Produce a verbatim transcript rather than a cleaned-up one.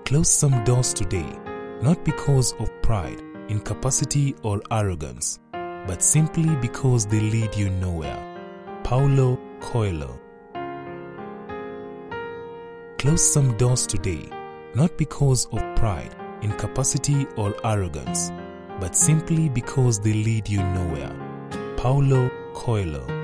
Close some doors today, not because of pride, incapacity, or arrogance, but simply because they lead you nowhere. Paulo Coelho. Close some doors today, not because of pride, incapacity, or arrogance, but simply because they lead you nowhere. Paulo Coelho.